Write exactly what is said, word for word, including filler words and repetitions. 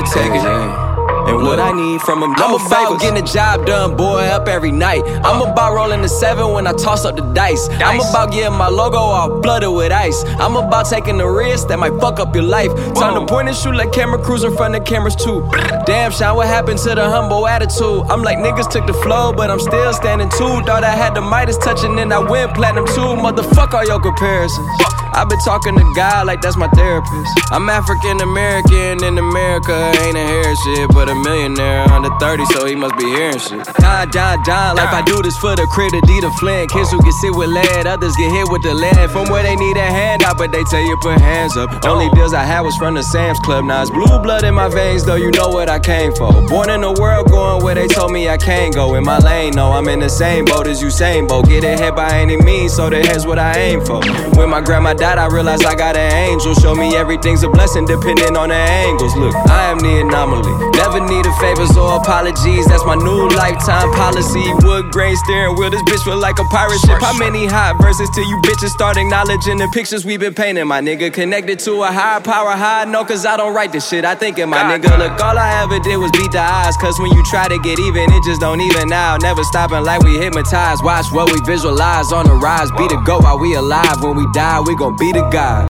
take it. And what I need from him, I'm about getting the job done, boy, up every night. I'm about rolling the seven when I toss up the dice. I'm about getting my logo all blooded with ice. I'm about taking the risk that might fuck up your life. Time to point and shoot like camera crews in front of cameras too. Damn, Sean, what happened to the humble attitude? I'm like, niggas took the flow, but I'm still standing too. Thought I had the Midas touching and I went platinum too. Motherfuck all your comparisons. I've been talking to God like that's my therapist. I'm African American in America, ain't a hair shit, but a millionaire under thirty, so he must be hearing shit. Don, Don, Don, like I do this for the crib, the D, the Flint. Kids who get sit with lead, others get hit with the lead. From where they need a hand out, but they tell you put hands up. Only deals I had was from the Sam's Club. Now it's blue blood in my veins, though you know what I came for. Born in the world, going where they told me I can't go. In my lane, no, I'm in the same boat as Usain Bolt. Get ahead by any means, so the head's what I aim for. When my grandma died, I realized I got an angel. Show me everything's a blessing, depending on the angles. Look, I am the anomaly. Never needed favors or apologies. That's my new lifetime policy. Wood grain steering wheel, this bitch feel like a pirate ship. How many hot verses till you bitches start acknowledging the pictures we been painting? My nigga connected to a higher power, high no, cause I don't write this shit. I think it, my nigga. Look, all I ever did was beat the odds. Cause when you try to get even, it just don't even out. Never stopping like we hypnotized. Watch what we visualize on the rise. Be the go while we alive. When we die, we gon' be the God.